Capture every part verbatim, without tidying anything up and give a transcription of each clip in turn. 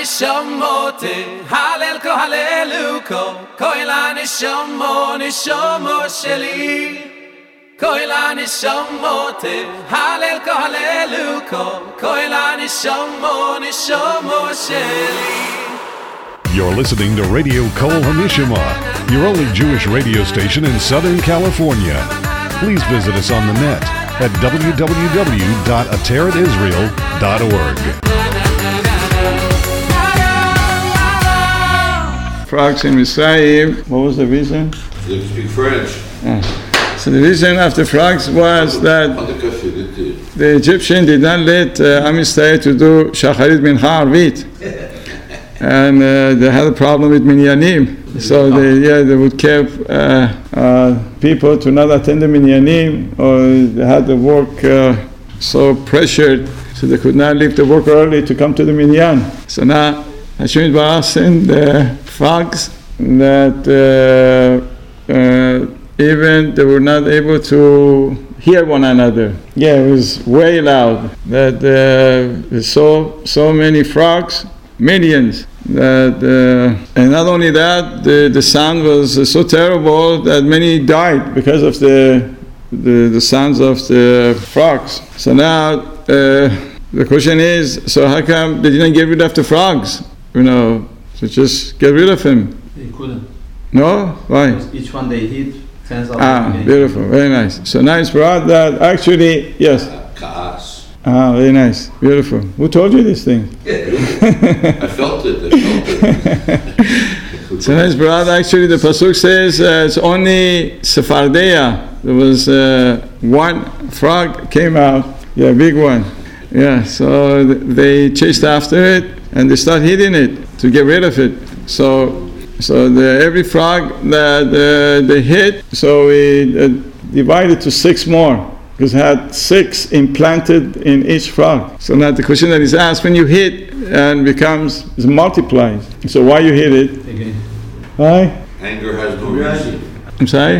nishamote halel ko haleluko koila nishamo nishamo sheli koila nishamote halel ko haleluko koila nishamo nishamo sheli. You're listening to Radio Kol HaNishama, your only Jewish radio station in Southern California. Please visit us on the net at w w w dot ateret israel dot org. Frogs in Mitzrayim, what was the reason? They speak French. Oh. So the reason of the frogs was that the Egyptian did not let uh, Am Yisrael to do Shacharit Mincha Arvit. And uh, they had a problem with Minyanim. So they, yeah, they would keep uh, uh, people to not attend the Minyanim, or they had the work uh, so pressured, so they could not leave the work early to come to the Minyan. So now Hashem Yitbarach sent the frogs that uh, uh, even they were not able to hear one another. Yeah, it was way loud. That uh, there's so so many frogs, millions. That uh, and not only that, the, the sound was uh, so terrible that many died because of the the, the sounds of the frogs. So now uh, the question is, so how come they didn't get rid of the frogs? You know, so just get rid of them. They couldn't. No? Why? Each one they hit turns out. Ah, beautiful, very nice. So now it's brought that actually, yes. Kaas. Ah, very nice, beautiful. Who told you this thing? I felt it. I felt it. So nice, brother. Actually, the pasuk says uh, it's only Sephardeia. There was uh, one frog came out, yeah, big one. Yeah, so th- they chased after it and they start hitting it to get rid of it. So, so the, every frog that uh, they hit, so we uh, divided to six more. Because it had six implanted in each frog. So now the question that is asked, when you hit and becomes, it multiplies. So why you hit it? Again. Why? Anger has no reason. I'm sorry?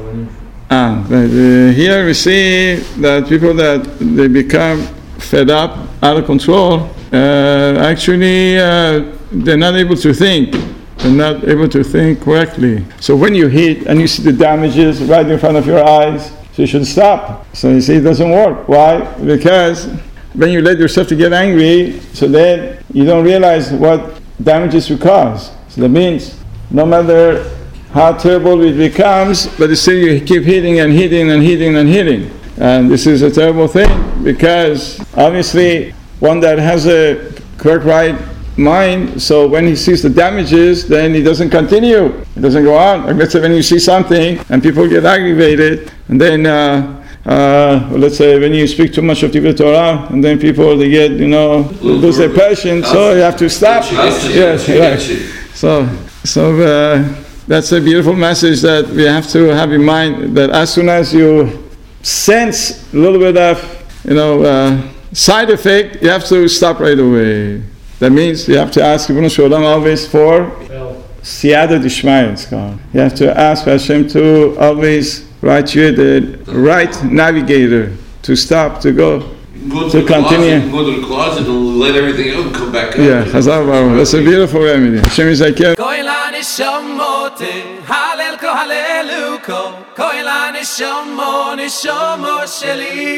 Ah, but, uh, here we see that people that they become fed up, out of control, uh, actually uh, they're not able to think. They're not able to think correctly. So when you hit and you see the damages right in front of your eyes, so you should stop. So you see, it doesn't work. Why? Because when you let yourself to get angry, so then you don't realize what damages you cause. So that means no matter how terrible it becomes, but still you keep hitting and hitting and hitting and hitting. And this is a terrible thing, because obviously one that has a correct right mind, so when he sees the damages, then he doesn't continue. It doesn't go on. Like let's say when you see something and people get aggravated, and then uh, uh, let's say when you speak too much of Divrei Torah, and then people they get, you know, lose their passion, so you have to stop. Yes, right. So, so uh, that's a beautiful message that we have to have in mind, that as soon as you sense a little bit of, you know, uh, side effect, you have to stop right away. That means you have to ask Ribono Shel Olam always for Siyata D'Shmaya, it's called. You have to ask Hashem to always write you the right navigator to stop, to go, go to, to the continue. Closet, go to the closet and let everything out and come back out. Yeah, Chazal Baruch. That's a beautiful remedy. Hashem is like, yeah. Koila nishamote halel ko haleluko koila nishamo nishamo sheli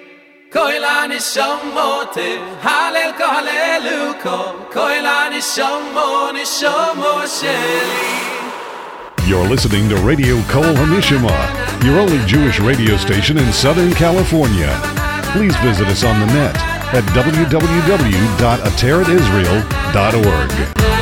koila nishamote halel ko haleluko koila nishamo nishamo sheli. You're listening to Radio Kol HaNishama, your only Jewish radio station in Southern California. Please visit us on the net at w w w dot ateret israel dot org.